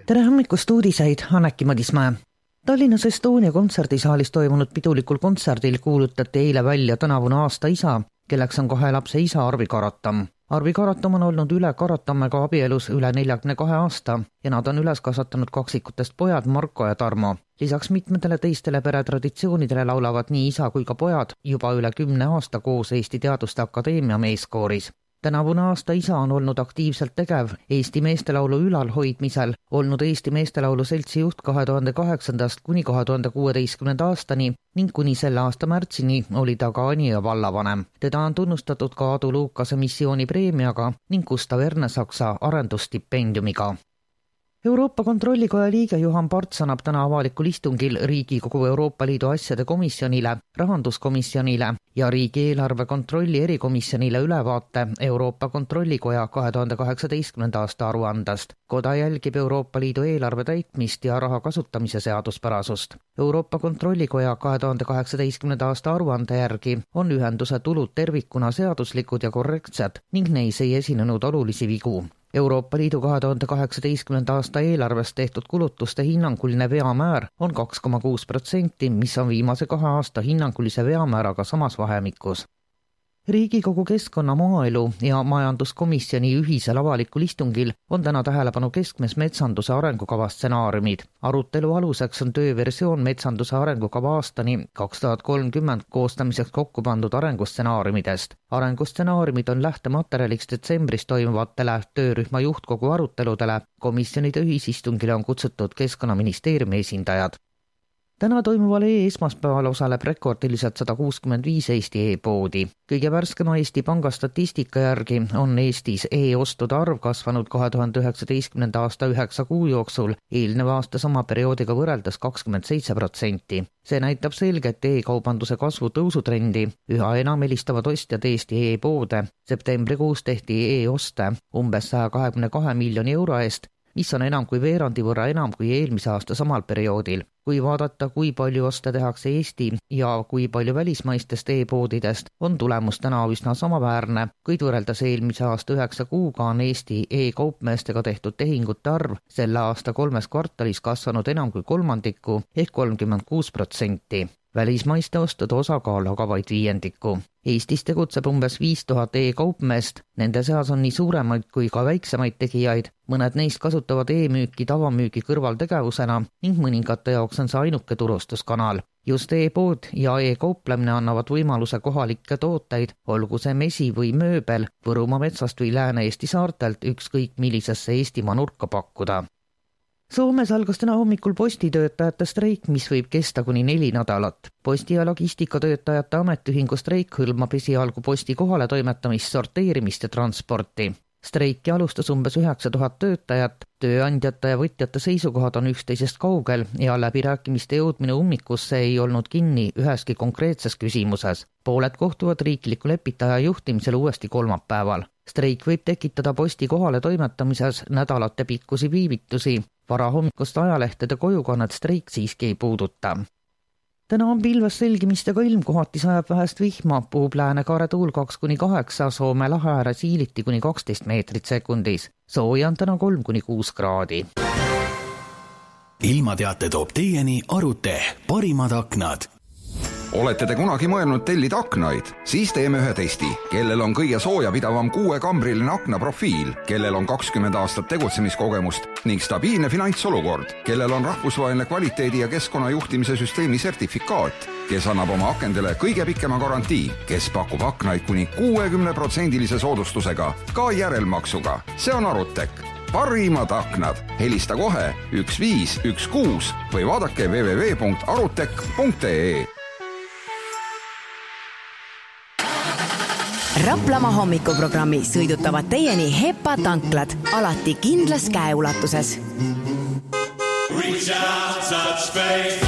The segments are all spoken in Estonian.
Tere hommikust uudiseid, Anneki Madismäe. Tallinnas Estonia kontserdisaalis toimunud pidulikul kontserdil kuulutati eile välja tänavune aasta isa, kelleks on 2 lapse isa Arvi Karatam. Arvi Karatam on olnud üle Karatammega abielus üle 42 aasta ja nad on üles kasvatanud kaksikutest pojad Marko ja Tarmo. Lisaks mitmetele teistele peretraditsioonidele laulavad nii isa kui ka pojad juba üle 10 aasta koos Eesti Teaduste Akadeemia meeskooris. Tänavune aasta isa on olnud aktiivselt tegev Eesti meestelaulu ülalhoidmisel, olnud Eesti meestelaulu seltsi juht 2008. kuni 2016. aastani ning kuni selle aasta märtsini oli ta ka Anija vallavanem. Teda on tunnustatud ka Adu Luukase missioonipreemiaga ning Gustav Ernesaksa arendusstipendiumiga. Euroopa Kontrollikoja liige Juhan Parts annab täna avalikul istungil Riigikogu Euroopa Liidu asjade komisjonile, rahanduskomisjonile ja riigieelarve kontrolli erikomisjonile ülevaate Euroopa Kontrollikoja 2018. aasta aruandest. Koda jälgib Euroopa Liidu eelarve täitmist ja raha kasutamise seaduspärasust. Euroopa Kontrollikoja 2018. aasta aruande järgi on ühenduse tulud tervikuna seaduslikud ja korrektsed ning neis ei esinenud olulisi vigu. Euroopa Liidu 2018. aasta eelarvest tehtud kulutuste hinnanguline veamäär on 2,6%, mis on viimase 2 aasta hinnangulise veamääraga samas vahemikus. Riigikogu keskkonna, maaelu ja majanduskomisjoni ühisel avalikul istungil on täna tähelepanu keskmes metsanduse arengukava stsenaariumid. Arutelu aluseks on tööversioon metsanduse arengukava aastani 2030 koostamiseks kokku pandud arengustsenaariumidest. Arengustsenaariumid on lähtematerjaliks detsembris toimuvatele töörühma juhtkogu aruteludele. Komisjonide ühisistungile on kutsutud Keskkonnaministeeriumi esindajad. Täna toimuval esmaspäeval osaleb rekordiliselt 165 Eesti e-poodi. Kõige värskema Eesti Panga statistika järgi on Eestis e-ostude arv kasvanud 2019. aasta 9 kuu jooksul, eelneva aasta sama perioodiga võrreldes 27%. See näitab selget e-kaubanduse kasvu tõusutrendi. Üha enam helistavad ostjad Eesti e-poode. Septembrikuus tehti e-oste umbes 122 miljoni euro eest, mis on enam kui veerandi võrra enam kui eelmise aasta samal perioodil. Kui vaadata, kui palju oste tehakse Eesti ja kui palju välismaistest e-poodidest, on tulemus täna üsna samaväärne, kuid võrreldes eelmise aasta 9 kuuga on Eesti e-kaupmeestega tehtud tehingute arv selle aasta 3 kvartalis kasvanud enam kui kolmandiku ehk 36%. Välismaiste ostude osakaal aga vaid 5%. Eestis tegutseb umbes 5000 e-kaupmeest, nende seas on nii suuremaid kui ka väiksemaid tegijaid, mõned neist kasutavad e-müüki tavamüügi kõrvaltegevusena ning mõningate jaoks on see ainuke turustuskanal. Just e-pood ja e-kauplemine annavad võimaluse kohalikke tooteid, olgu see mesi või mööbel, Võrumaa metsast või Lääne-Eesti saartelt ükskõik millisesse Eestimaa nurka pakkuda. Soomes algas täna hommikul postitöötajate streik, mis võib kesta kuni 4 nädalat. Posti- ja logistikatöötajate ametiühingu streik hõlmab esialgu posti kohale toimetamist, sorteerimist ja transporti. Streiki alustas umbes 9000 töötajat, tööandjate ja võtjate seisukohad on üksteisest kaugel ja läbirääkimiste jõudmine ummikusse ei olnud kinni üheski konkreetses küsimuses. Pooled kohtuvad riikliku lepitaja juhtimisel uuesti kolmapäeval. Streik võib tekitada posti kohale toimetamises nädalate pikkusi viivitusi. Varahommikust ajalehtede kojukannet streik siiski ei puuduta. Täna on pilves selgimistega ilm, kohati sajab vähest vihma, puhub Lääne-Kaare tuul 2-8, Soome lahe ääres Iiliti kuni 12 meetrit sekundis. Sooja on täna 3-6 kraadi. Ilmateate toob teieni Arute, parimad aknad. Olete te kunagi mõelnud tellida aknaid? Siis teeme ühe testi. Kellel on kõige soojapidavam 6-kambriline aknaprofiil, kellel on 20 aastat tegutsemiskogemust ning stabiilne finantsolukord, kellel on rahvusvaheline kvaliteedi ja keskkonnajuhtimise süsteemi sertifikaat, kes annab oma akendele kõige pikema garantii, kes pakub aknaid kuni 60% soodustusega, ka järelmaksuga. See on Arutek. Parimad aknad. Helista kohe 1516 või vaadake www.arutek.ee. Raplamaa hommikuprogrammi sõidutavad teieni Hepa tanklad, alati kindlas käeulatuses. Reach out, touch faith.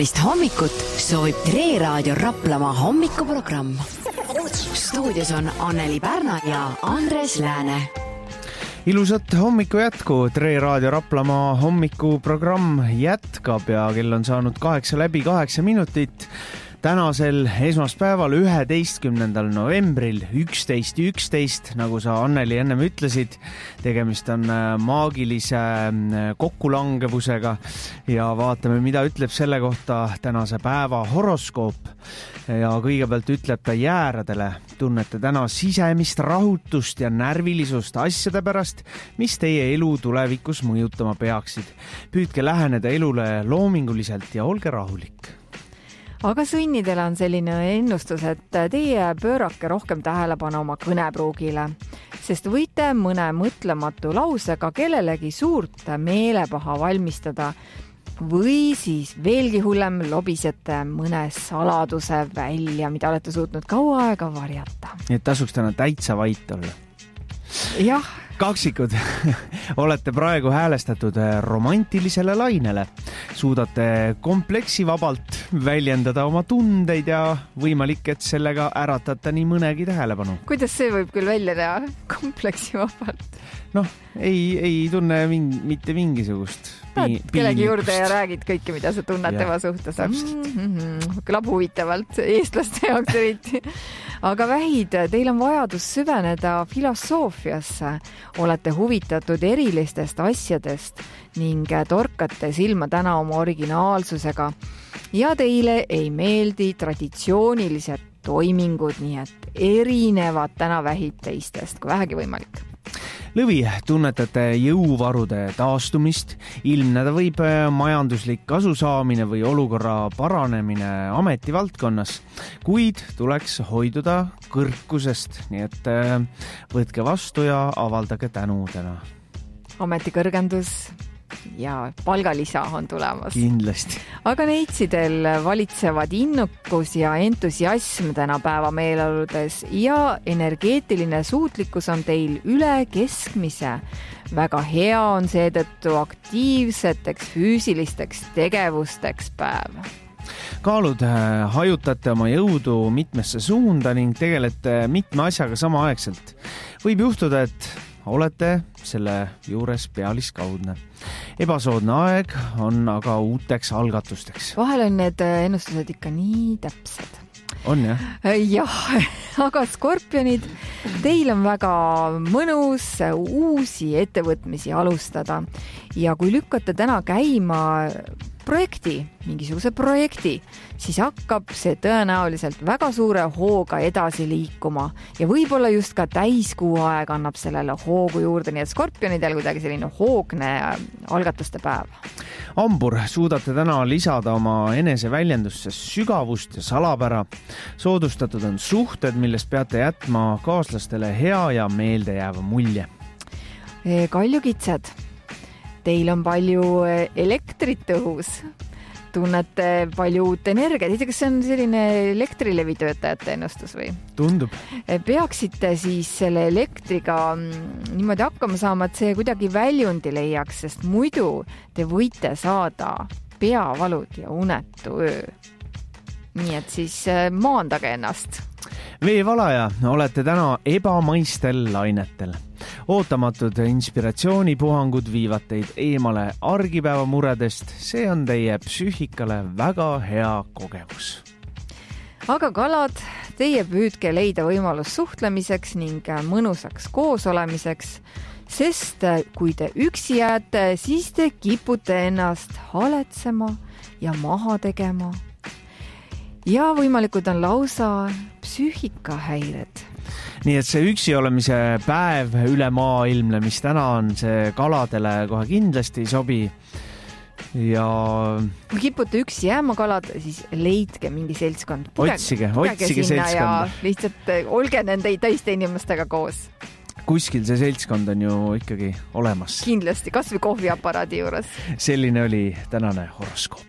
kaunist hommikut soovib Tre Raadio Raplamaa hommikuprogramm. Stuudios on Anneli Pärna ja Andres Lääne. Ilusat hommiku jätku. Tre Raadio Raplamaa hommikuprogramm jätkab ja kell on saanud 8:08 minutit. Tänasel esmaspäeval 11. novembril 11.11, nagu sa Anneli ennem ütlesid, tegemist on maagilise kokkulangevusega ja vaatame, mida ütleb selle kohta tänase päeva horoskoop. Ja kõigepealt ütleb ta jääradele. Tunnete täna sisemist rahutust ja närvilisust asjade pärast, mis teie elu tulevikus mõjutama peaksid. Püüdke läheneda elule loominguliselt ja olge rahulik. Aga sõnnidele on selline ennustus, et teie pöörake rohkem tähelepanu oma kõnepruugile, sest võite mõne mõtlematu lausega kellelegi suurt meelepaha valmistada või siis veelgi hullem lobisete mõne saladuse välja, mida olete suutnud kaua aega varjata. Nii et tasuks täna täitsa vait olla. Jah. Kaksikud, olete praegu häälestatud romantilisele lainele. Suudate kompleksivabalt väljendada oma tundeid ja võimalik, et sellega äratate nii mõnegi tähelepanu. Kuidas see võib küll välja näha? Kompleksivabalt? Noh, ei tunne mitte mingisugust. Kellegi juurde ja räägid kõike, mida sa tunned tema suhtes. Kõlab huvitavalt, eestlaste jaoks eriti. Aga vähid, teil on vajadus süveneda filosoofiasse. Olete huvitatud erilistest asjadest ning torkate silma täna oma originaalsusega. Ja teile ei meeldi traditsioonilised toimingud, nii et erinevad täna vähid teistest, kui vähegi võimalik. Lõvi, tunnetate jõuvarude taastumist, ilmneda võib majanduslik kasusaamine või olukorra paranemine ametivaldkonnas, kuid tuleks hoiduda kõrkusest, nii et võtke vastu ja avaldage tänu täna. Ametikõrgendus ja palgalisa on tulemas. Kindlasti. Aga neitsidel valitsevad innukus ja entusiasm täna päeva meeleoludes ja energeetiline suutlikkus on teil üle keskmise. Väga hea on seetõttu aktiivseteks füüsilisteks tegevusteks päev. Kaalud, hajutate oma jõudu mitmesse suunda ning tegelete mitme asjaga samaaegselt. Võib juhtuda, et olete selle juures pealiskaudne. Ebasoodne aeg on aga uuteks algatusteks. Vahel on need ennustused ikka nii täpsed. On jah? Jah, aga skorpionid, teil on väga mõnus uusi ettevõtmisi alustada ja kui lükkate täna käima mingisuguse projekti, siis hakkab see tõenäoliselt väga suure hooga edasi liikuma ja võib-olla just ka täiskuu aeg annab sellele hoogu juurde, nii et skorpionidel kuidagi selline hoogne algatuste päev. Ambur, suudate täna lisada oma eneseväljendusse sügavust ja salapära. Soodustatud on suhted, millest peate jätma kaaslastele hea ja meeldejääva mulje. Kaljukitsed. Teil on palju elektrit õhus. Tunnete palju uut energiat. Kas see on selline elektrilevi töötajate ennustus või? Tundub. Peaksite siis selle elektriga niimoodi hakkama saama, et see kuidagi väljundi leiaks, sest muidu te võite saada peavalud ja unetu öö. Nii et siis maandage ennast. Veevalaja, olete täna ebamaistel lainetel. Ootamatud inspiratsioonipuhangud viivad teid eemale argipäeva muredest. See on teie psüühikale väga hea kogemus. Aga kalad, teie püüdke leida võimalus suhtlemiseks ning mõnusaks koos olemiseks, sest kui te üksi jääte, siis te kipute ennast haletsema ja maha tegema. Ja võimalikud on lausa psüühikahäired. Nii et see üksi olemise päev üle maailmne, mis täna on, see kaladele kohe kindlasti ei sobi. Ja kui kipute üksi jääma kalad, siis leidke mingi seltskond. Otsige seltskonda. Lihtsalt olge nende teiste inimestega koos. Kuskil see seltskond on ju ikkagi olemas. Kindlasti, kas või kohviaparaadi juures. Selline oli tänane horoskoop.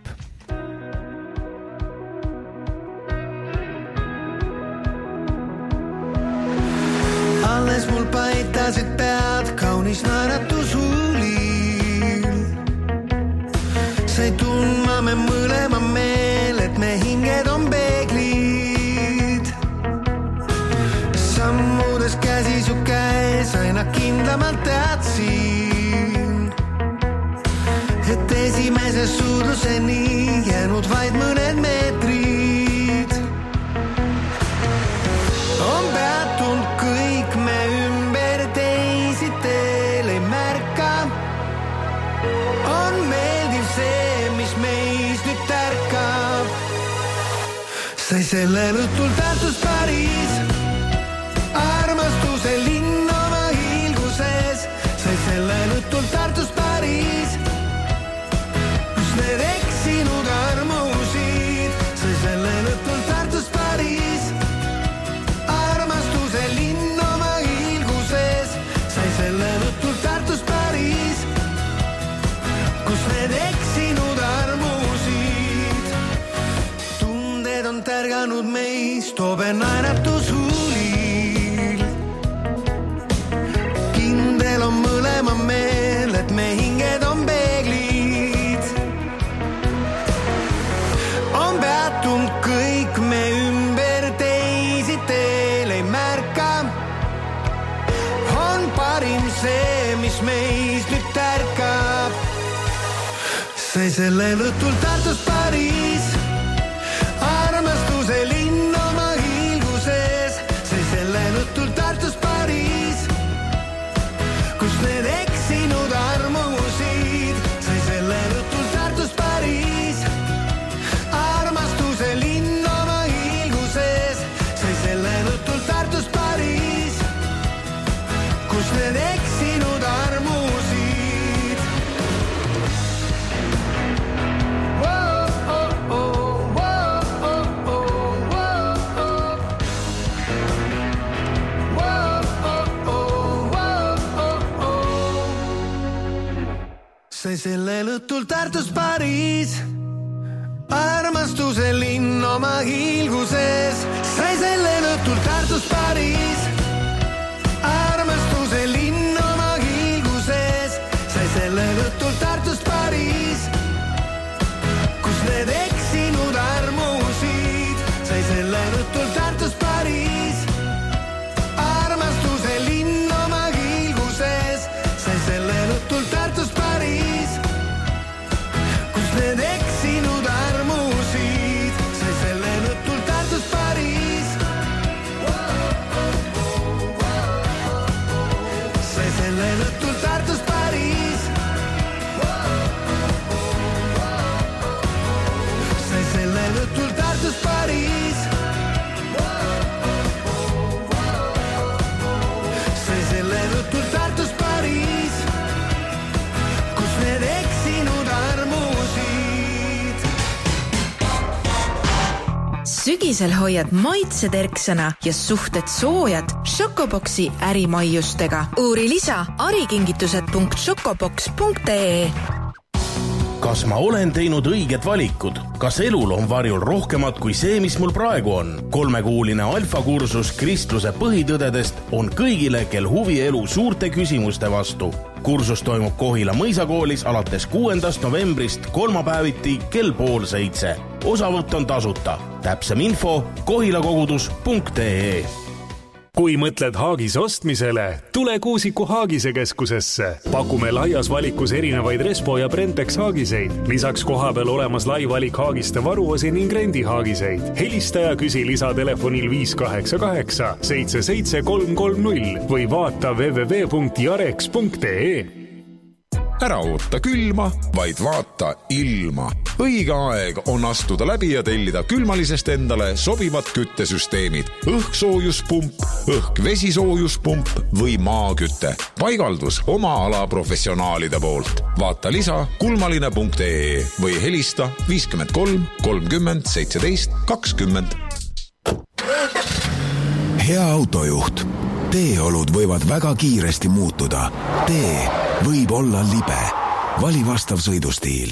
Alles mul paitasid pead kaunis naeratusuulil. Sai tundma me mõlema meel. suuremalt teadsin, et esimese suuruseni jäänud vaid mõned meetrid. On peatunud kõik me ümber, teisi teel ei märka. On meeldiv see, mis meis nüüd tärkab. Sai sellel õhtul Tartus Pariis, armastuse linn oma hiilguses. Sai sellel õhtul Tartus Pariis, kus need eksinud armusid. Sai sellel õhtul Tartus Pariis, armastuse linn oma hiilguses. Sai sellel õhtul Tartus Pariis, kus need eksinud armusid. Tunded on tärganud meis, toobe naeratus huulil. Kindel on mõlema meel, et me hinged on peeglid. On peatunud kõik me ümber, teisi teel ei märka. On parim see, mis meis nüüd tärkab. Sai sellel õhtul Tartus Pariis, armastuse linn oma hiilguses. Sai sellel õhtul Tartus Pariis, kus need eksinud armusid. Sai sellel õhtul Tartus Pariis, armastuse linn oma hiilguses. Sai sellel õhtul Tartus Pariis, kus need eksinud armusid. Sai sellel õhtul Tartus Pariis, armastuse linn oma hiilguses. Sai sellel õhtul Tartus Pariis, armastuse linn oma hiilguses. Sai sellel õhtul Tartus Pariis, kus need eksinud armusid. Sai sellel õhtul Tartus Pariis, armastuse linn oma hiilguses. Sai sellel õhtul Tartus Pariis, kus need eksinud armusid. Sai sellel õhtul Tartus Pariis, sai sellel õhtul Tartus Pariis, sai sellel õhtul Tartus Pariis, sai sellel õhtul Tartus Pariis, kus need eksinud armusid. Sügisel hoiad maitse terksana ja suhted soojad Šokoboksi ärimaiustega. Uuri lisa arikingitused.šokoboks.ee. Kas ma olen teinud õiged valikud? Kas elul on varjul rohkemat kui see, mis mul praegu on? 3-kuuline alfakursus kristluse põhitõdedest on kõigile, kel huvi elu suurte küsimuste vastu. Kursus toimub Kohila mõisakoolis alates 6. novembrist kolmapäeviti kell 6:30. Osavõtt on tasuta. Täpsem info kohilakogudus.ee. Kui mõtled haagise ostmisele, tule Kuusiku Haagise keskusesse. Pakume laias valikus erinevaid Respo ja Brentex haagiseid. Lisaks kohapeal olemas lai valik haagiste varuosi ning rendihaagiseid. Helista ja küsi lisatelefonil 588 77330 või vaata www.jarex.ee. Ära oota külma, vaid vaata ilma. Õige aeg on astuda läbi ja tellida külmalisest endale sobivad küttesüsteemid. Õhksoojuspump, õhk-vesisoojuspump või maakütte. Paigaldus oma ala professionaalide poolt. Vaata lisa kulmaline.ee või helista 53 30 17 20. Hea autojuht. Teeolud võivad väga kiiresti muutuda. Tee võib olla libe. Vali vastav sõidustiil.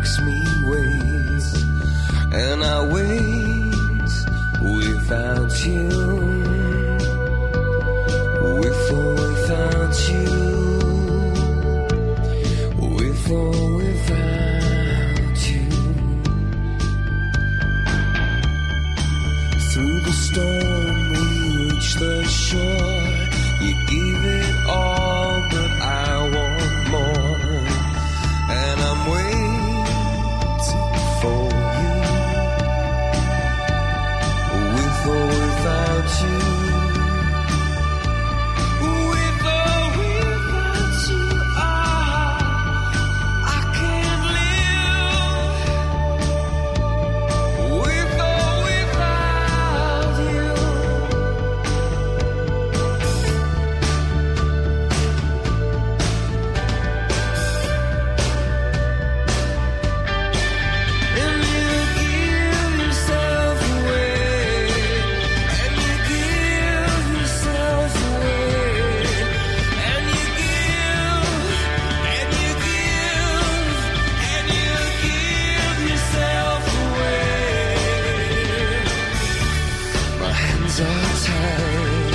makes me wait, and I wait without you, with or without you, with or without you. Through the storm we reach the shore, you give it all, but I want more, and I'm waiting for you, with or without you, with or without you. I can't live with or without you. And you give yourself away, and you give yourself away, and you give, and you give, and you give yourself away. My hands are tied,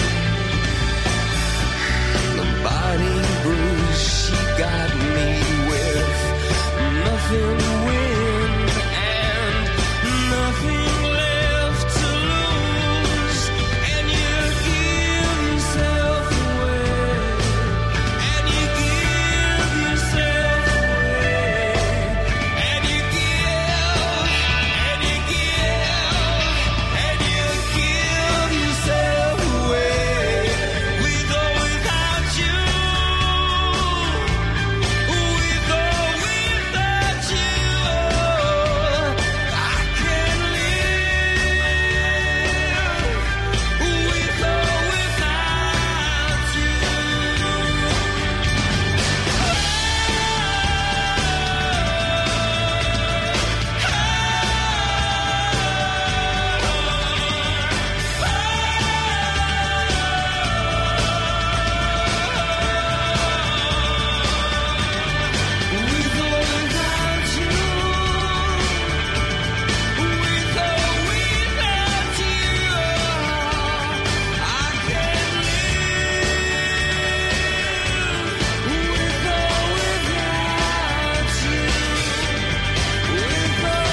my body bruised, she got me with nothing to win and nothing left to lose. And you give yourself away, and you give yourself away, and you give, and you give, and you give yourself away, with or without you, with or without you. I can't live with or without you. With or without you, with or without you, I can't live with or without you, with or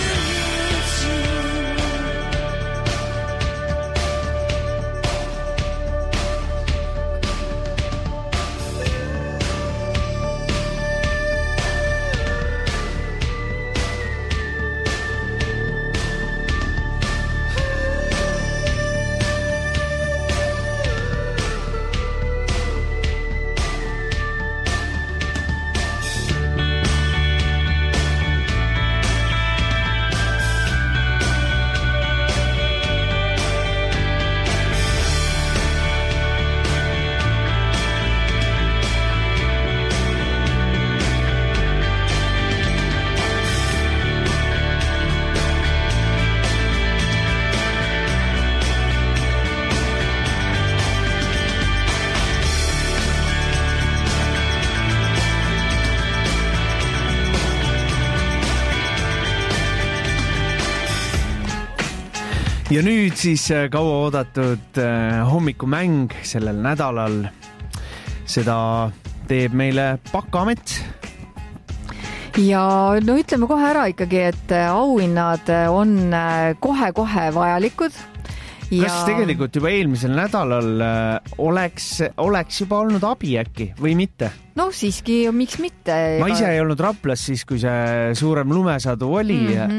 ja nüüd siis kaua oodatud hommikumäng sellel nädalal. Seda teeb meile Pakamets. Ja no ütleme kohe ära ikkagi, et auhinnad on kohe-kohe vajalikud. Kas tegelikult juba eelmisel nädalal oleks juba olnud abi äkki või mitte? No siiski, miks mitte? Ma ise ei olnud Raplas siis, kui see suurem lumesadu oli,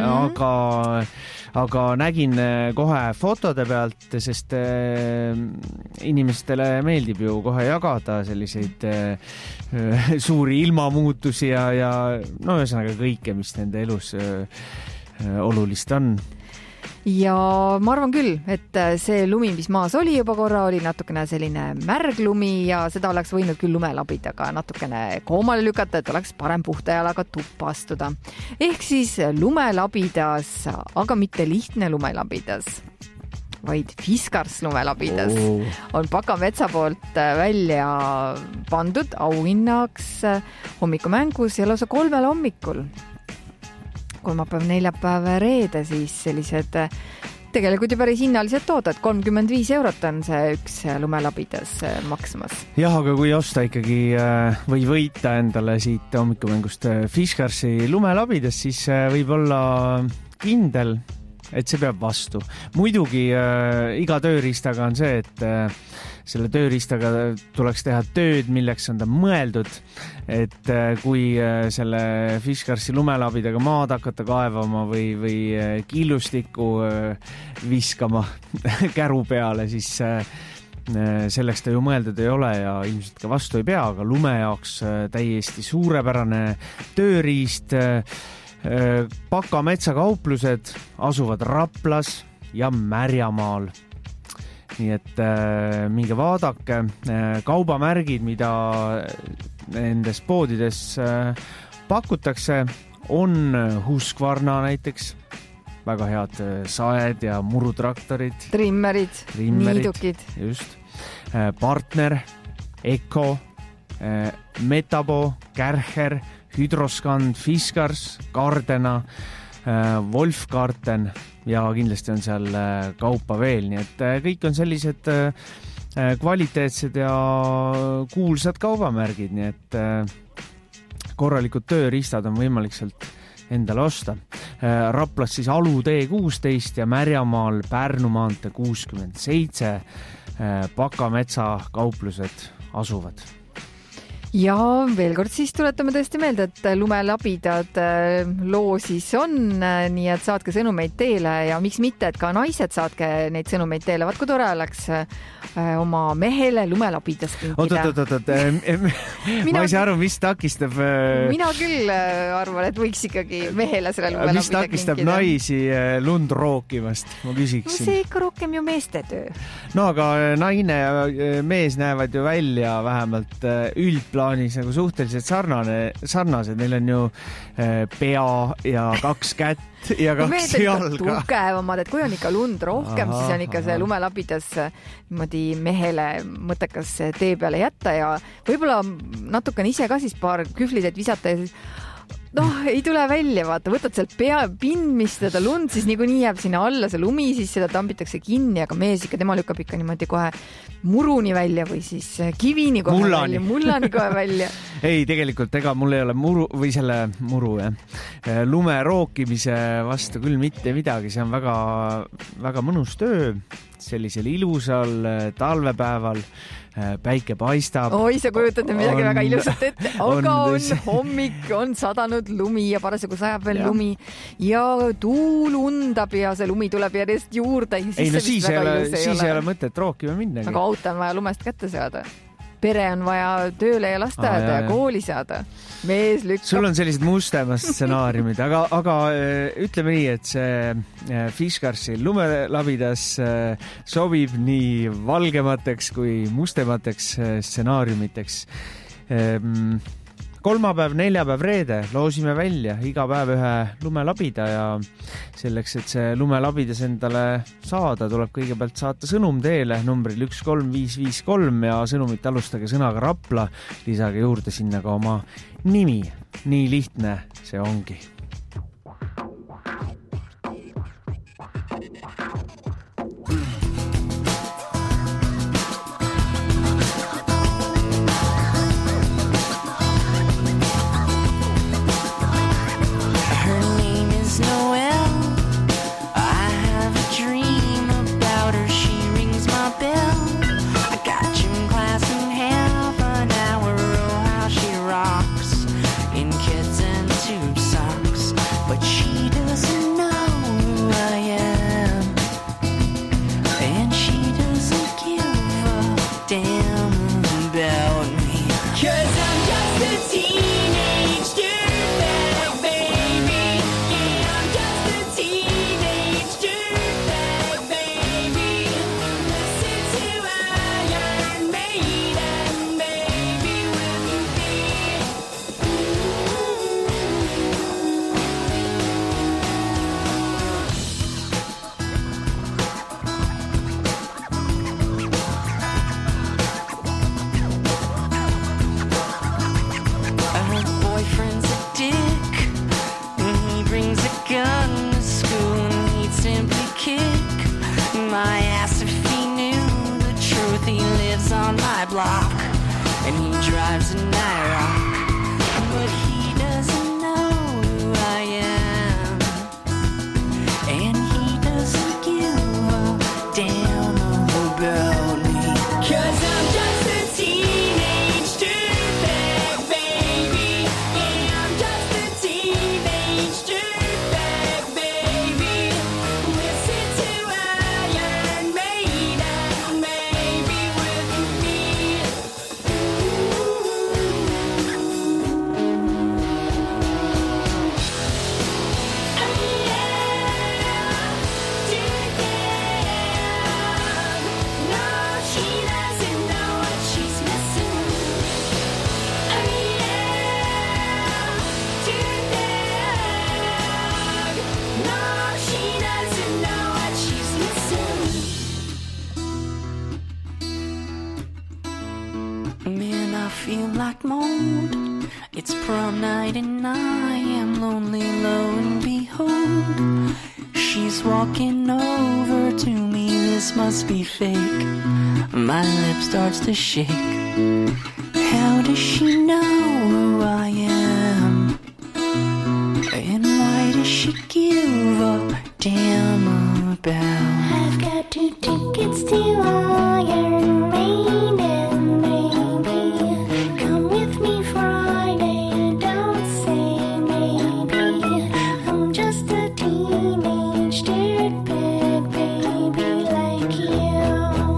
aga nägin kohe fotode pealt, sest inimestele meeldib ju kohe jagada selliseid suuri ilmamuutusi ja no ühesõnaga kõike, mis nende elus olulist on. Ja ma arvan küll, et see lumi, mis maas oli juba korra, oli natukene selline märg lumi ja seda oleks võinud küll lumelabidaga natukene koomale lükata, et oleks parem puhta jalaga tuppa astuda. Ehk siis lumelabidas, aga mitte lihtne lumelabidas, vaid Fiskars lumelabidas on Pakametsa poolt välja pandud auhinnaks hommikumängus ja lausa 3 hommikul. kolmapäev, neljapäev, reede siis sellised tegelikult ju päris hinnalised tooded. 35 eurot on see üks lumelabidas maksmas. Jah, aga kui osta ikkagi või võita endale siit hommikumängust Fiskarsi lumelabidas, siis võib olla kindel, et see peab vastu. Muidugi iga tööriistaga on see, et selle tööriistaga tuleks teha tööd, milleks on ta mõeldud, et kui selle Fiskarsi lumelabidaga maad hakata kaevama või killustikku viskama käru peale, siis selleks ta ju mõeldud ei ole ja ilmselt ka vastu ei pea, aga lume jaoks täiesti suurepärane tööriist. Paka metsakauplused asuvad Raplas ja Märjamaal. Nii et minge vaadake, kaubamärgid, mida nendes poodides pakutakse, on Husqvarna näiteks, väga head saed ja murutraktorid. Trimmerid, niidukid. Just. Partner, Eko, Metabo, Kärcher, Hydroskand, Fiskars, Gardena, Wolfgarten ja kindlasti on seal kaupa veel, nii et kõik on sellised kvaliteetsed ja kuulsad kaubamärgid, nii et korralikud tööriistad on võimalik sealt endale osta. Raplas siis Alutee 16 ja Märjamaal Pärnu maantee 67 Pakametsa kauplused asuvad. Ja veel kord siis tuletame tõesti meelde, et lumelabidad loosis on, nii et saatke sõnumeid teele ja miks mitte, et ka naised saatke neid sõnumeid teele. Vaat kui tore oleks oma mehele lumelabidast kinkida. Oot. Ma ei saa aru, mis takistab... Mina küll arvan, et võiks ikkagi mehele selle lumelabida kinkida. Mis takistab naisi lund rookimast? Ma küsiksin. See ikka rohkem ju meeste töö. No aga naine ja mees näevad ju välja vähemalt üldplaanis nagu suhteliselt sarnased. Neil on ju pea ja 2 kätt ja 2 jalga. Tugevamad, et kui on ikka lund rohkem, siis on ikka see lumelabidas niimoodi mehele mõttekas tee peale jätta ja võib-olla natukene ise ka siis paar kühvliset visata ja siis ei tule välja, vaata, võtad sealt pindmist seda lund, siis niikuinii jääb sinna alla see lumi, siis seda tambitakse kinni, aga mees ikka, tema lükkab ikka niimoodi kohe muruni välja või siis kivini kohe välja, mullani kohe välja. Ei, tegelikult ega mul ei ole lume rookimise vastu küll mitte midagi, see on väga, väga mõnus töö sellisel ilusal talvepäeval. Päike paistab. Oi, sa kujutad midagi väga ilusat ette, aga on hommik, on sadanud lumi ja parasjagu sajab veel lumi ja tuul undab ja see lumi tuleb järjest juurde. Siis ei ole mõtet rookima minna. Aga auto on vaja lumest kätte saada. Pere on vaja tööle ja lasteaeda ja kooli saada. Mees lükkab. Sul on sellised mustemast stsenaariumid, aga ütleme nii, et see Fiskarsi lumelabidas sobib nii valgemateks kui mustemateks stsenaariumiteks. Kolmapäev, neljapäev, reede loosime välja iga päev ühe lumelabida ja selleks, et see lumelabidas endale saada, tuleb kõigepealt saata sõnum teele numbril 13553 ja sõnumit alustage sõnaga Rapla, lisage juurde sinna ka oma nimi. Nii lihtne see ongi. block, and he drives a Naira, but he doesn't know who I am, and he doesn't give a damn about me, 'cause I'm just a teenage dirtbag baby, yeah, I'm just a teenage dirtbag baby, listen to Iron Maiden, maybe with me. Man, I feel like mold. It's prom night and I am lonely, lo and behold, she's walking over to me. This must be fake. My lip starts to shake. How does she know who I am? And why does she give a damn about? I've got 2 tickets to Iron Maiden, baby. Come with me Friday, don't say maybe. I'm just a teenage dirtbag baby like you.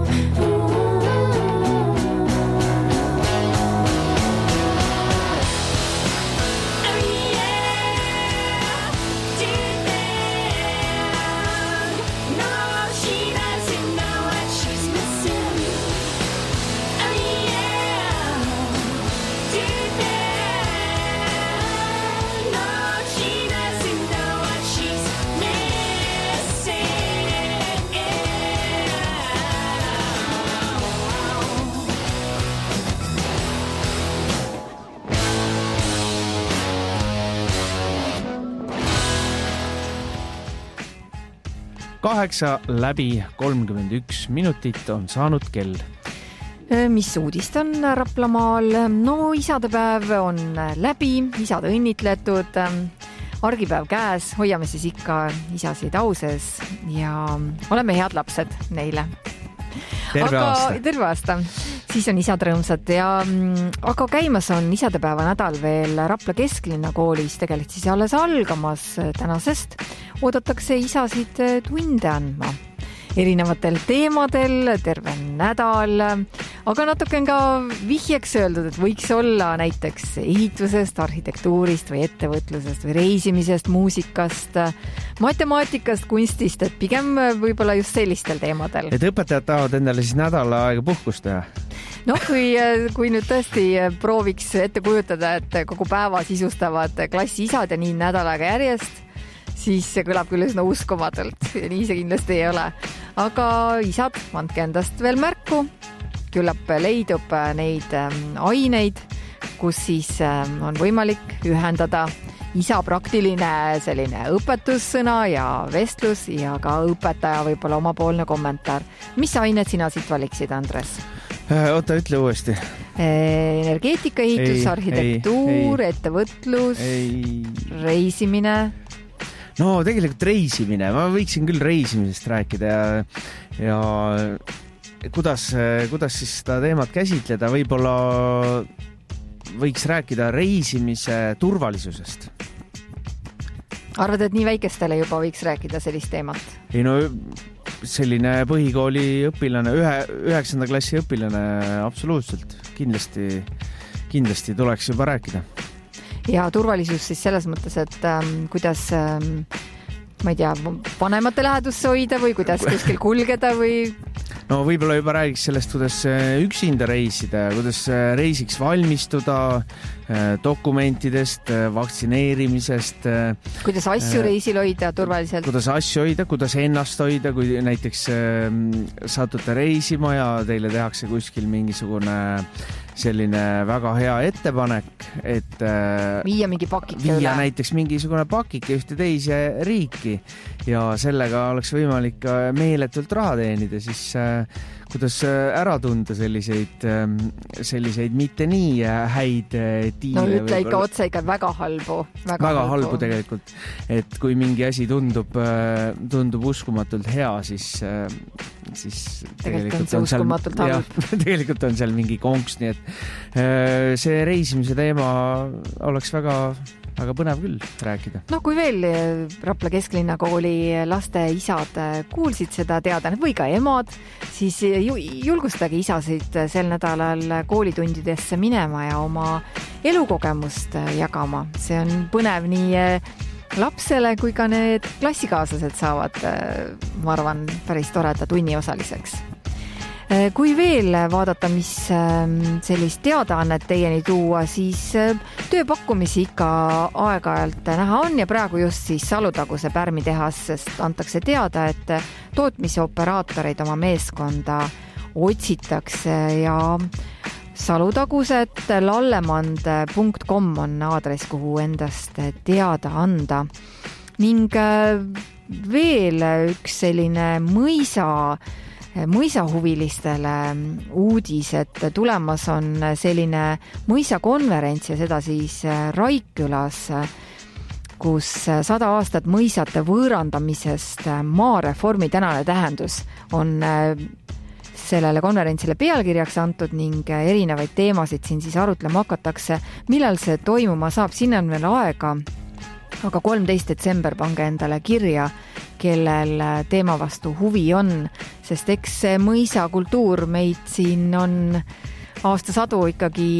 Kaheksa läbi 31 minutit on saanud kell. Mis uudist on Raplamaal? No isadepäev on läbi, isad õnnitletud, argipäev käes, hoiame siis ikka isasid auses ja oleme head lapsed neile. Terve aasta. Siis on isad rõõmsad ja aga käimas on isadepäeva nädal veel Rapla kesklinna koolis, tegelikult siis alles algamas tänasest. Oodatakse isasid tunde andma erinevatel teemadel, terve nädal, aga natuke on ka vihjeks öeldud, et võiks olla näiteks ehitusest, arhitektuurist või ettevõtlusest või reisimisest, muusikast, matemaatikast, kunstist, et pigem võib-olla just sellistel teemadel. Et õpetajad tahavad endale siis nädala aega puhkust teha? Noh, kui nüüd tõesti prooviks ette kujutada, et kogu päeva sisustavad klassi isad ja nii nädal aega järjest, siis see kõlab küll üsna uskumatult ja nii see kindlasti ei ole. Aga isad, andke endast veel märku, küllap leidub neid aineid, kus siis on võimalik ühendada isa praktiline selline õpetussõna ja vestlus ja ka õpetaja võib-olla omapoolne kommentaar. Mis ained sina siit valiksid, Andres? Oota, ütle uuesti. Energeetika, ehitus, arhitektuur, ettevõtlus, reisimine. No tegelikult reisimine, ma võiksin küll reisimisest rääkida ja kuidas siis seda teemat käsitleda, võib-olla võiks rääkida reisimise turvalisusest. Arvad, et nii väikestele juba võiks rääkida sellist teemat? Ei no selline põhikooli õpilane, 9. klassi õpilane absoluutselt, kindlasti tuleks juba rääkida. Ja turvalisus siis selles mõttes, et kuidas, ma ei tea, vanemate lähedusse hoida või kuidas kuskil kulgeda või... No võib-olla juba räägiks sellest, kuidas üksinda reisida, kuidas reisiks valmistuda, dokumentidest, vaktsineerimisest. Kuidas asju reisil hoida turvaliselt? Kuidas asju hoida, kuidas ennast hoida, kui näiteks satute reisima ja teile tehakse kuskil mingisugune selline väga hea ettepanek, et viia mingi pakike üle. Näiteks mingisugune pakike ühte teise riiki ja sellega oleks võimalik ka meeletult raha teenida, siis kuidas ära tunda selliseid mitte nii häid diile. No ütle ikka otse ikka väga halbu. Väga halbu tegelikult, et kui mingi asi tundub uskumatult hea, siis tegelikult on see uskumatult halb. Tegelikult on seal mingi konks, nii et see reisimise teema oleks väga põnev küll rääkida. No kui veel Rapla Kesklinna kooli laste isad kuulsid seda teadannet või ka emad, siis julgustage isasid sel nädalal koolitundidesse minema ja oma elukogemust jagama. See on põnev nii lapsele kui ka need klassikaaslased saavad, ma arvan, päris toreda tunni osaliseks. Kui veel vaadata, mis sellist teadaannet teieni tuua, siis tööpakkumisi ikka aeg-ajalt näha on ja praegu just siis Salutaguse pärmitehasest antakse teada, et tootmisoperaatoreid oma meeskonda otsitakse ja Salutagused lallemand.com on aadress, kuhu endast teada anda. Ning veel üks selline mõisahuvilistele uudis, et tulemas on selline mõisakonverents ja seda siis Raikkülas, kus 100 aastat mõisate võõrandamisest maareformi tänane tähendus on sellele konverentsile pealkirjaks antud ning erinevaid teemasid siin siis arutlema hakatakse. Millal see toimuma saab, sinna on veel aega, aga 13. detsember pange endale kirja, kellel teema vastu huvi on, sest eks mõisakultuur meid siin on aastasadu ikkagi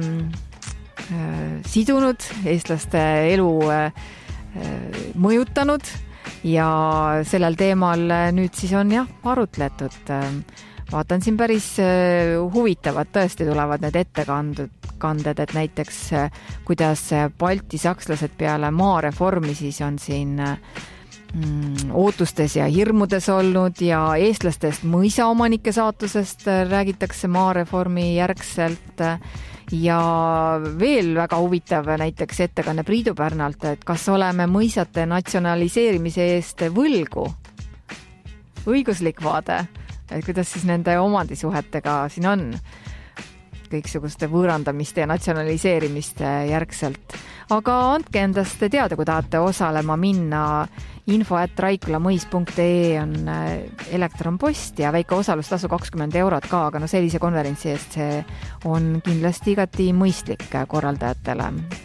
sidunud, eestlaste elu mõjutanud ja sellel teemal nüüd siis on arutletud. Vaatan siin päris huvitavad, tõesti tulevad need ettekanded, et näiteks kuidas Balti sakslased peale maareformi siis on siin ootustes ja hirmudes olnud ja eestlastest mõisaomanike saatusest räägitakse maareformi järgselt ja veel väga huvitav näiteks ettekanne Priidu Pärnalt, et kas oleme mõisate natsionaliseerimise eest võlgu? Õiguslik vaade, et kuidas siis nende omandisuhetega siin on kõiksuguste võõrandamiste ja natsionaliseerimiste järgselt. Aga andke endast teada, kui tahate osalema minna. info@raikulamõis.ee on elektronpost ja väike osalustasu 20 eurot ka, aga sellise konverentsi eest see on kindlasti igati mõistlik korraldajatele.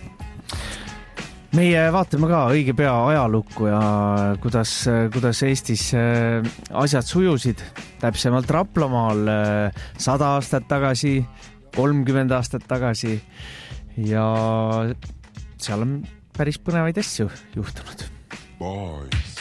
Meie vaatame ka õige pea ajalukku ja kuidas Eestis asjad sujusid, täpsemalt Raplamaal 100 aastat tagasi, 30 aastat tagasi ja seal on päris põnevaid asju juhtunud. Boys.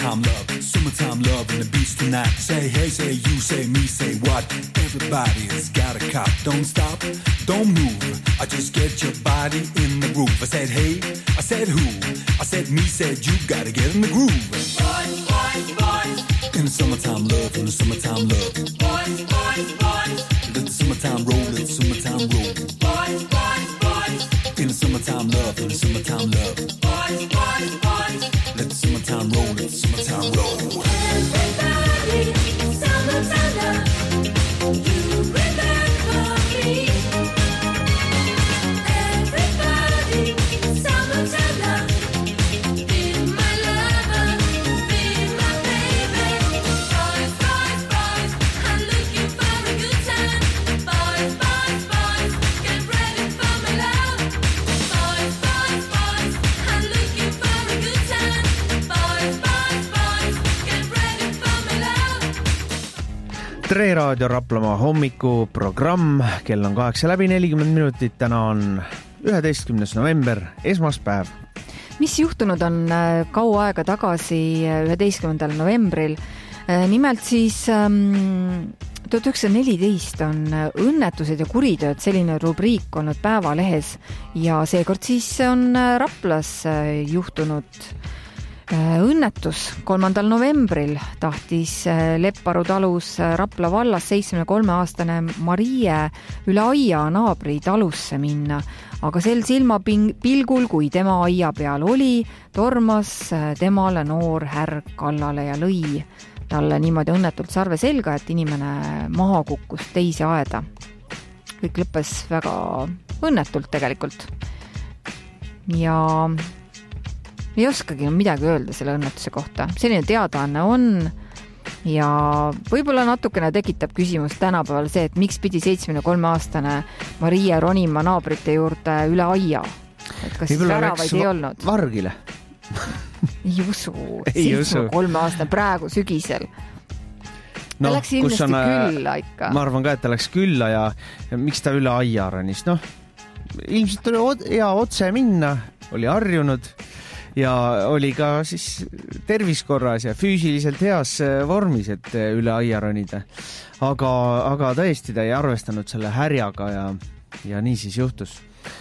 summertime love and the beach tonight. Say hey, say you, say me, say what? Everybody's got a cop. Don't stop, don't move. I just get your body in the groove. I said hey, I said who? I said me, said you. Gotta get in the groove. Boys, boys, boys. In the summertime love, in the summertime love. Boys, boys, boys. Let the summertime roll, let the summertime roll. Boys, boys, boys. In the summertime love, in the summertime love. Boys, boys, boys. Let the summertime roll, let the summertime roll. Everybody, summertime love. You remember me. Everybody, summertime love. Tre Raadio Raplamaa hommikuprogramm, kell on 8:40 minutit, täna on 11. november, esmaspäev. Mis juhtunud on kaua aega tagasi 11. novembril? Nimelt siis 1914 on õnnetused ja kuritööd selline rubriik olnud Päevalehes ja seekord siis on Raplas juhtunud õnnetus. 3. novembril tahtis Lepparu talus Rapla vallas 73-aastane Marie üle aia naabri talusse minna, aga sel silmapilgul, kui tema aia peal oli, tormas temale noor härg kallale ja lõi talle niimoodi õnnetult sarve selga, et inimene maha kukkus teise aeda. Kõik lõppes väga õnnetult tegelikult. Ja ei oskagi midagi öelda selle õnnetuse kohta. Selline teadaanne on ja võib-olla natukene tekitab küsimus tänapäeval see, et miks pidi 73-aastane Maria ronima naabrite juurde üle aia. Et kas väravaid ei olnud? Vargile. Ei usu. 73-aastane praegu sügisel. Ta läks ilmesti külla ikka. Ma arvan ka, et ta läks külla ja miks ta üle aia ronis? Ilmselt oli hea otse minna, oli harjunud ja oli ka siis terviskorras ja füüsiliselt heas vormis, et üle aia ronida. Aga tõesti ta ei arvestanud selle härjaga ja nii siis juhtus.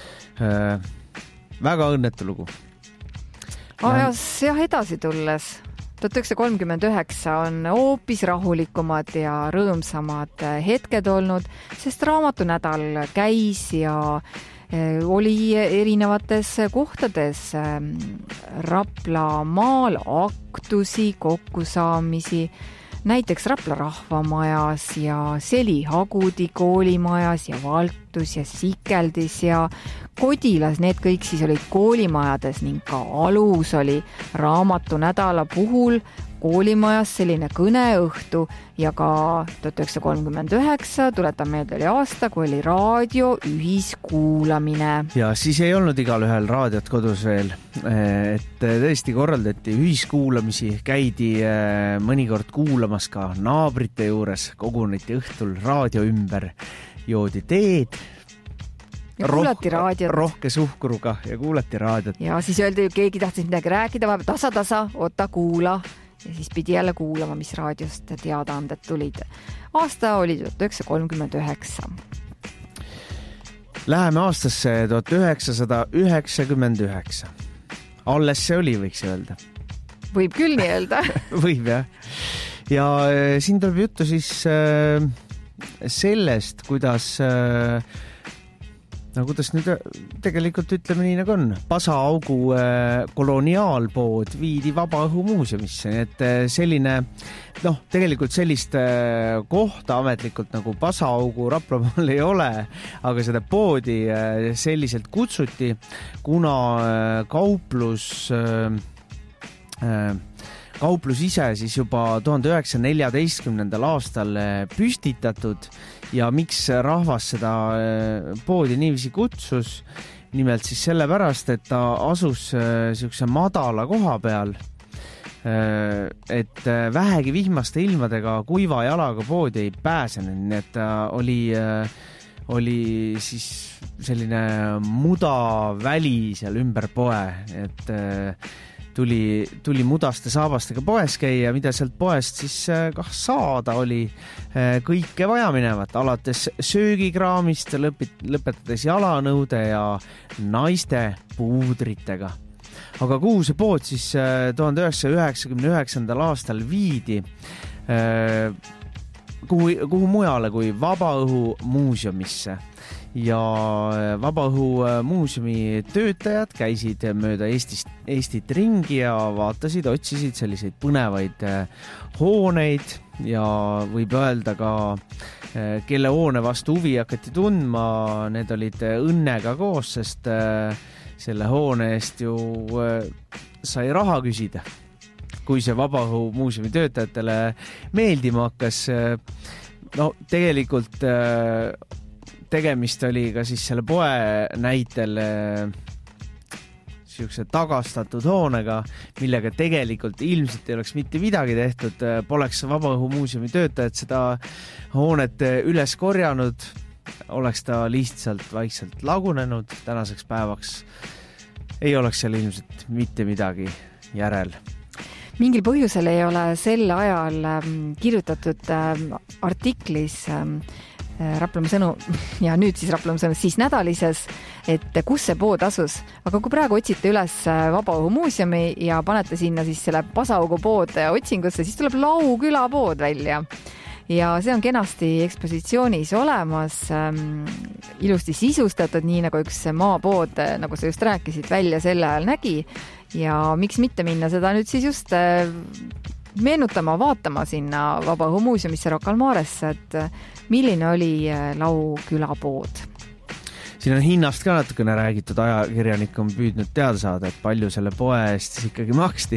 Väga õnnetu lugu. Ajas edasi tulles 1939 on hoopis rahulikumad ja rõõmsamad hetked olnud, sest raamatunädal käis ja oli erinevates kohtades Rapla maal aktusi, kokkusaamisi, näiteks Rapla rahvamajas ja Seli Hagudi koolimajas ja Valtus ja Sikeldis ja Kodilas, need kõik siis olid koolimajades ning ka Alus oli raamatunädala puhul koolimajas selline kõneõhtu ja ka 1939, tuletan meelde, oli aasta, kui oli raadio ühiskuulamine. Ja siis ei olnud igal ühel raadiot kodus veel, et tõesti korraldati ühiskuulamisi, käidi mõnikord kuulamas ka naabrite juures, koguneti õhtul raadio ümber, joodi teed, ja kuulati raadiot. Rohke suhkruga ja kuulati raadiot. Ja siis öeldi, keegi tahtis midagi rääkida, vahepeal tasa, oota, kuula. Ja siis pidi jälle kuulama, mis raadiost teadaanded tulid. Aasta oli 1939. Läheme aastasse 1999. Alles see oli, võiks öelda. Võib küll nii öelda. Võib, jah. Ja siin tuleb juttu siis sellest, kuidas nüüd tegelikult ütleme nii nagu on. Pasaaugu koloniaalpood viidi Vabaõhumuuseumisse, nii et selline, tegelikult sellist kohta ametlikult nagu Pasaaugu Raplamaal ei ole, aga seda poodi selliselt kutsuti, kuna kauplus ise siis juba 1914. aastal püstitatud ja miks rahvas seda poodi niiviisi kutsus, nimelt siis sellepärast, et ta asus siukse madala koha peal, et vähegi vihmaste ilmadega kuiva jalaga poodi ei pääsenud, nii et ta oli siis selline mudaväli seal ümber poe, et tuli mudaste saabastega poes käia, mida sealt poest siis kah saada oli kõike vajaminevat, alates söögikraamist, lõpetades jalanõude ja naiste puudritega. Aga kuhu see pood siis 1999. aastal viidi? Kuhu mujale kui Vabaõhu muuseumisse. Ja Vabaõhu muuseumi töötajad käisid mööda Eestit ringi ja vaatasid, otsisid selliseid põnevaid hooneid ja võib öelda ka, kelle hoone vastu huvi hakati tundma, need olid õnnega koos, sest selle hoone eest ju sai raha küsida. Kui see Vabaõhu muuseumi töötajatele meeldima hakkas, no tegelikult tegemist oli ka siis selle poe näitel siukse tagastatud hoonega, millega tegelikult ilmselt ei oleks mitte midagi tehtud, poleks Vabaõhu muuseumi töötajad seda hoonet üles korjanud, oleks ta lihtsalt vaikselt lagunenud, tänaseks päevaks ei oleks seal ilmselt mitte midagi järel. Mingil põhjusel ei ole sel ajal kirjutatud artiklis Raplamaa sõnu ja nüüd siis Raplamaa sõnu siis nädalises, et kus see pood asus. Aga kui praegu otsite üles Vabaõhu muuseumi ja panete sinna siis selle Pasaugu pood otsingusse, siis tuleb Lauküla pood välja. Ja see on kenasti ekspositsioonis olemas, ilusti sisustatud, nii nagu üks maapood, nagu sa just rääkisid, välja selle ajal nägi. Ja miks mitte minna seda nüüd siis just meenutama, vaatama sinna Vabaõhu muuseumisse Rocca al Maresse, et milline oli Lauküla pood. Siin on hinnast ka natukene räägitud, ajakirjanik on püüdnud teada saada, et palju selle poe eest siis ikkagi maksti.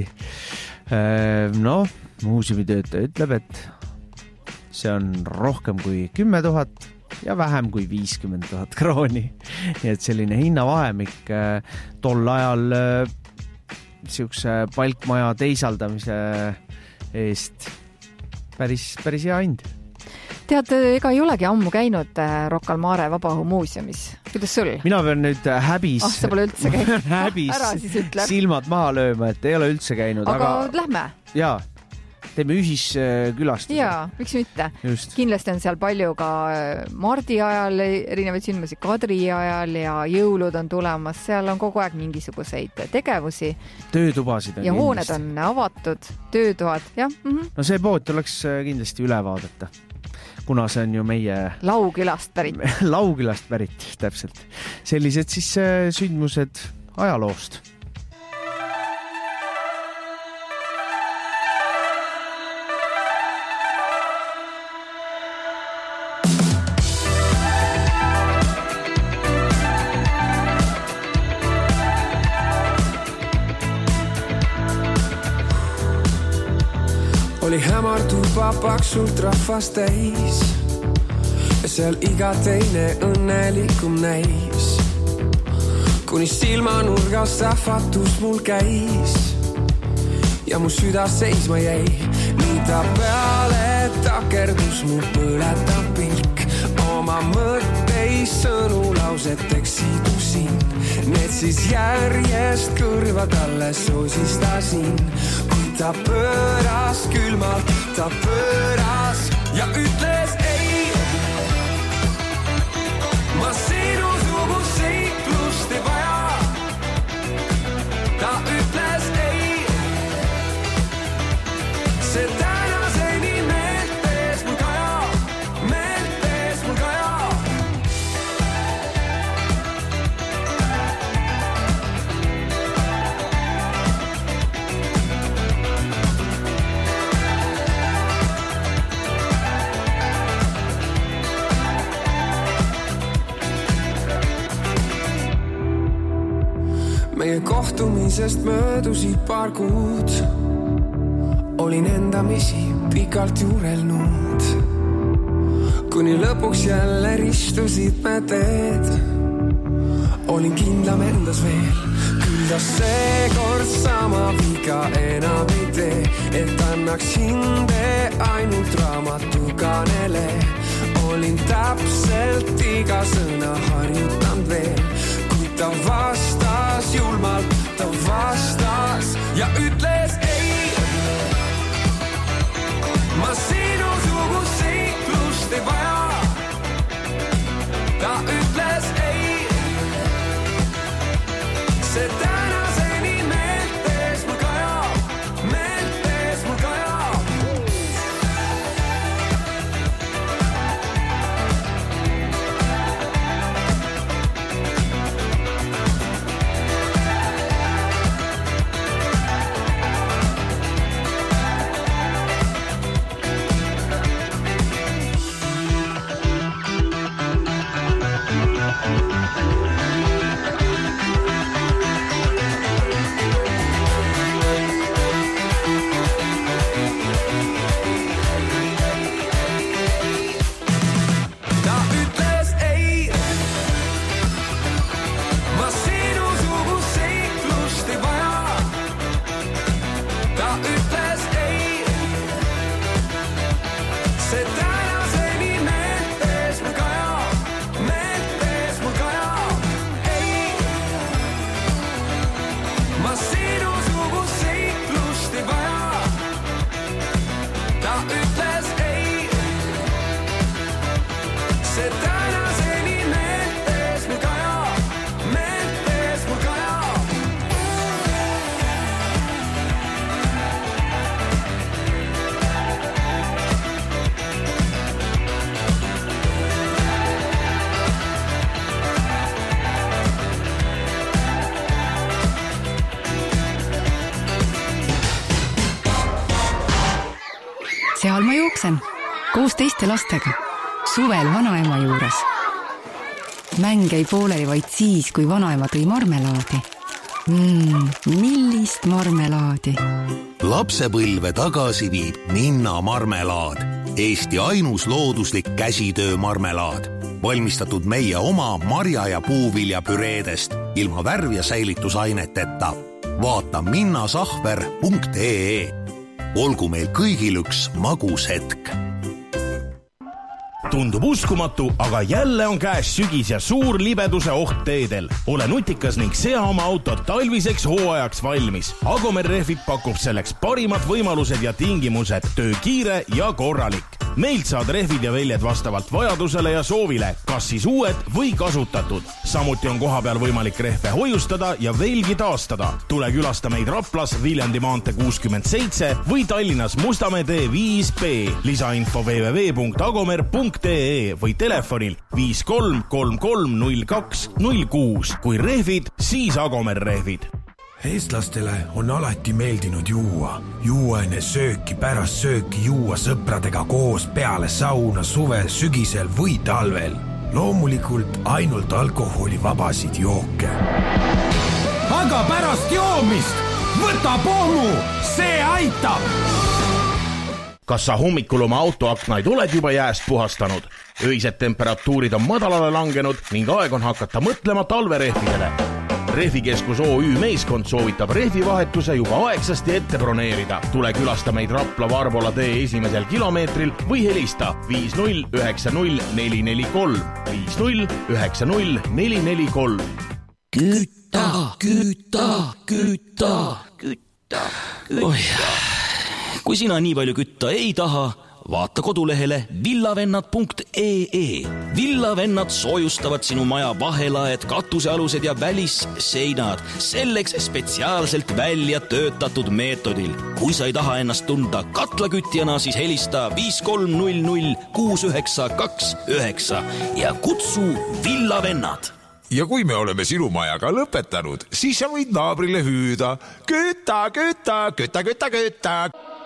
Muuseumitöötaja ütleb, et see on rohkem kui 10 000 ja vähem kui 50 000 krooni. Nii et selline hinnavahemik tol ajal siukse palkmaja teisaldamise eest päris hea hind. Tead, ega ei olegi ammu käinud Rocca al Mare Vabaõhu muuseumis. Kuidas sul? Mina pean nüüd häbis, sa pole üldse käinud. häbis silmad maha lööma, et ei ole üldse käinud. Aga lähme. Jaa. Teeme ühiskülastuse. Jaa, miks mitte. Just. Kindlasti on seal palju ka Mardi ajal erinevaid sündmusi, Kadri ajal ja jõulud on tulemas. Seal on kogu aeg mingisuguseid tegevusi. Töötubasid on ja hooned on avatud, töötoad. Ja? No see pood tuleks kindlasti üle vaadata, kuna see on ju meie Laukülast pärit. Laukülast pärit, täpselt. Sellised siis sündmused ajaloost. Oli hämartuba paksult rahvast täis ja seal iga teine õnnelikum näis. Kuni silmanurgas sähvatus mul käis ja mu süda seisma jäi. Nii ta peale takerdus mu põletav pilk. Oma mõtteis sõnu lauseteks sidusin. Need siis järjest kõrva talle sosistasin. Ta pööras külmalt, ta pööras ja ütles ei. Ma sinu sugus seiklust ei vaja. Ta ütles ei. See tänaseni meeltes mul kaja, meeltes mul kaja. Meie kohtumisest möödusid paar kuud. Olin endamisi pikalt juurelnud. Kuni lõpuks jälle ristusid me teed. Olin kindlam endas veel. Küll ta seekord sama viga enam ei tee. Et annaks hinde ainult raamatukanele. Olin täpselt iga sõna harjutanud veel. Ta vastas julmalt, ta vastas ja Seal ma jooksen koos teiste lastega suvel vanaema juures. Mäng ei pooleli vaid siis, kui vanaema tõi marmelaadi. Millist marmelaadi? Lapsepõlve tagasi viib Minna marmelaad. Eesti ainus looduslik käsitöö marmelaad. Valmistatud meie oma marja- ja puuviljapüreedest ilma värv- ja säilitusaineteta. Vaata minnasahver.ee. Olgu meil kõigil üks magus hetk. Tundub uskumatu, aga jälle on käes sügis ja suur libeduse oht teedel. Ole nutikas ning sea oma autot talviseks hooajaks valmis. Agomer Rehvid pakub selleks parimad võimalused ja tingimused, töö kiire ja korralik. Meilt saad rehvid ja väljed vastavalt vajadusele ja soovile, kas siis uued või kasutatud. Samuti on koha peal võimalik rehve hoiustada ja veelgi taastada. Tule külasta meid Raplas Viljandi maantee 67 või Tallinnas Mustamäe tee 5B. Lisainfo www.agomer.ee või telefonil 53330206. Kui rehvid, siis Agomer Rehvid. Eestlastele on alati meeldinud juua. Juua enne sööki, pärast sööki juua sõpradega koos peale sauna suvel, sügisel või talvel. Loomulikult ainult alkoholivabasid jooke. Aga pärast joomist võta pommu, see aitab! Kas sa hommikul oma autoaknaid oled juba jääst puhastanud? Öised temperatuurid on madalale langenud ning aeg on hakata mõtlema talverehvidele. Rehvikeskus OÜ meeskond soovitab rehvivahetuse juba aegsasti ette broneerida. Tule külasta meid Rapla Varbola tee esimesel kilomeetril või helista 5090443. 5090443. Kütta. Kui sina nii palju kütta ei taha, vaata kodulehele villavennad.ee. Villavennad soojustavad sinu maja vahelaed, katusealused ja välisseinad selleks spetsiaalselt välja töötatud meetodil. Kui sa ei taha ennast tunda katlakütjana, siis helista 5300 6929 ja kutsu Villavennad. Ja kui me oleme sinu majaga lõpetanud, siis sa võid naabrile hüüda kütta, kütta, kütta, kütta, kütta.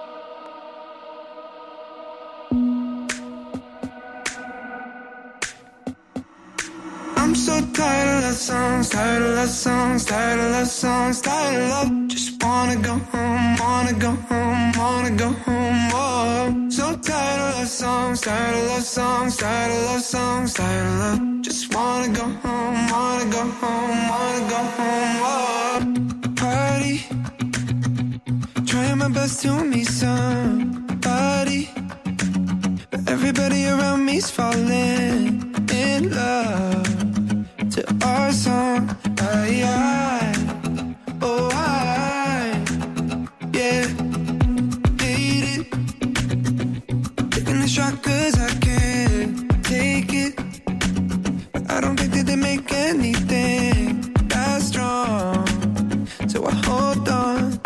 I'm so tired of love songs, tired of love songs, tired of love songs, tired of love. Just wanna go home, wanna go home, wanna go home. Oh, so tired of love songs, tired of love songs, tired of love songs, tired of love. Just wanna go home, wanna go home, wanna go home. Oh, party, trying my best to meet somebody, but everybody around me's falling in love to our song. Yeah, hate it, taking a shot cause I can't take it, but I don't think that they make anything that strong, so I hold on.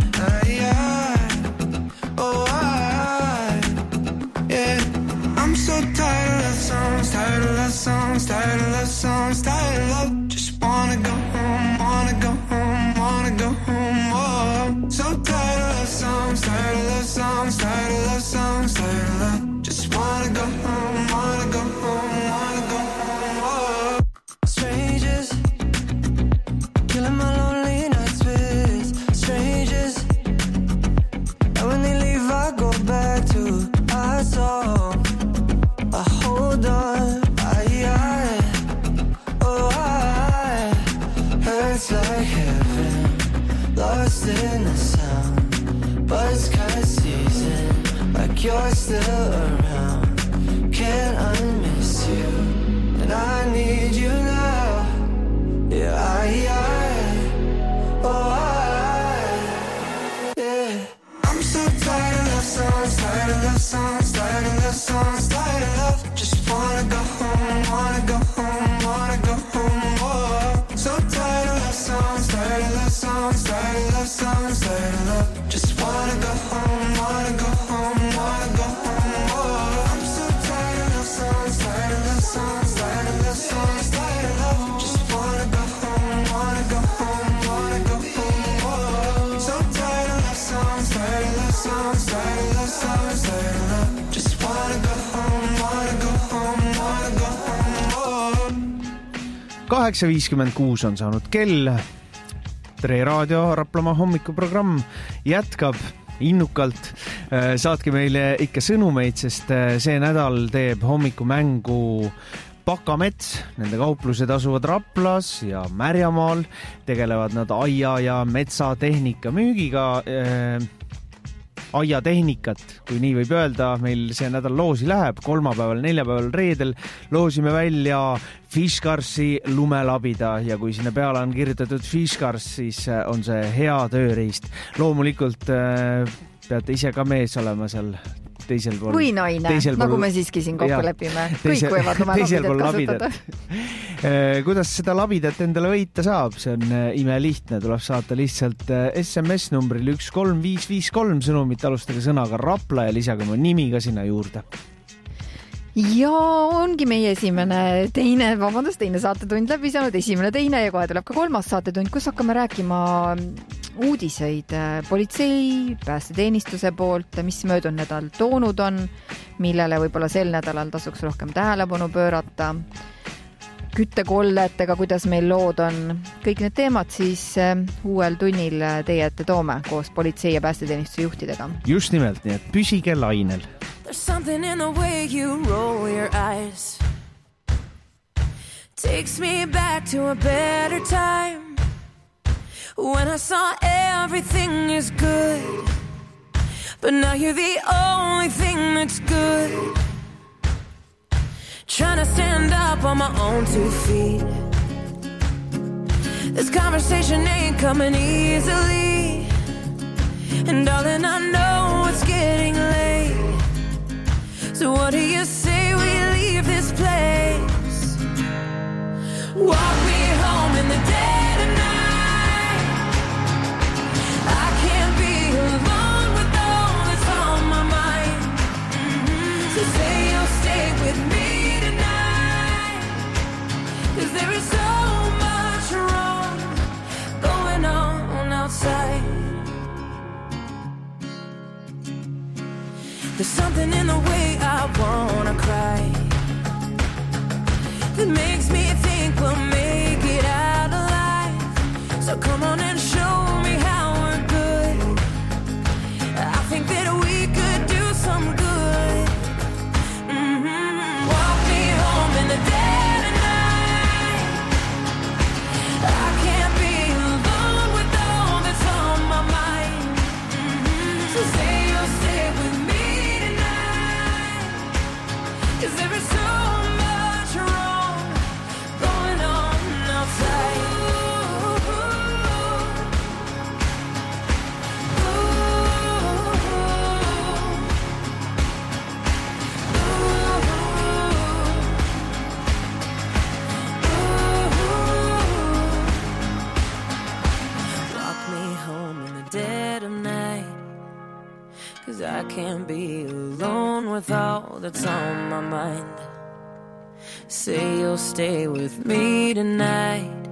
Yeah, I'm so tired of love songs, tired of love songs, tired of love songs, tired of love. Just wanna go home, wanna go it's like heaven, lost in the sound. Buzzcut season, like you're still around. Can't I miss you? And I need you now. Yeah, yeah. I'm so tired of love songs, tired of love songs, tired of love songs, tired of love. Just wanna go home, wanna go home, wanna go home. Oh, so tired of love songs, tired of love songs, tired of love songs, tired of love. Just wanna go home, wanna go home, wanna go home. Oh, I'm so tired of love songs, tired of love songs, tired of love songs, tired of love. Just wanna go home, wanna go home, wanna go home. Oh, so tired of love songs, tired of love songs, tired of love songs, tired of love. Just wanna go home, wanna go home, wanna go home. Oh. 8:56 on saanud kell. Tre Raadio Raplamaa hommikuprogramm jätkab innukalt. Saatke meile ikka sõnumeid, sest see nädal teeb hommikumängu Pakamets. Nende kauplused asuvad Raplas ja Märjamaal. Tegelevad nad aia- ja metsatehnika müügiga. Aiatehnikat, kui nii võib öelda, meil see nädal loosi läheb. Kolmapäeval, neljapäeval, reedel loosime välja Fishcarsi lumelabida ja kui sinna peale on kirjutatud Fishcars, siis on see hea tööriist. Loomulikult peate ise ka mees olema seal teisel pool. Või naine, nagu me siiski siin kokku lepime. Kõik võivad lumelabidat kasutada. Kuidas seda labidat endale võita saab? See on imelihtne. Tuleb saata lihtsalt SMS numbril 13553 sõnumit. Alustage sõnaga Rapla ja lisage mu nimi ka sinna juurde. Ja ongi meie teine saatetund läbi saanud. Esimene, teine ja kohe tuleb ka kolmas saatetund, kus hakkame rääkima uudiseid politsei, päästeteenistuse poolt, mis möödunud nädal toonud on, millele võib-olla sel nädalal tasuks rohkem tähelepanu pöörata, küttekolletega, kuidas meil lood on. Kõik need teemad siis uuel tunnil teie ette toome koos politsei ja päästeteenistuse juhtidega. Just nimelt, nii et püsige lainel. There's something in the way you roll your eyes. Takes me back to a better time. When I saw everything is good, but now you're the only thing that's good. Trying to stand up on my own 2 feet. This conversation ain't coming easily. And darling, I know it's getting late. So what do you say we leave this place? Walk me home in the dead of night. I can't be alone with all that's on my mind. So say you'll stay with me tonight. 'Cause there is so much wrong going on outside. There's something in the way I wanna cry that makes me think we'll make it out alive. So come on and show me how we're good. I think that we could do some good. Walk me home in the dead of night. I can't be alone with all that's on my mind. So say you'll stay with me. 'Cause there is so much wrong going on outside. Walk me home in the dead of night. 'Cause I can't be alone with all that's on my mind. Say you'll stay with me tonight.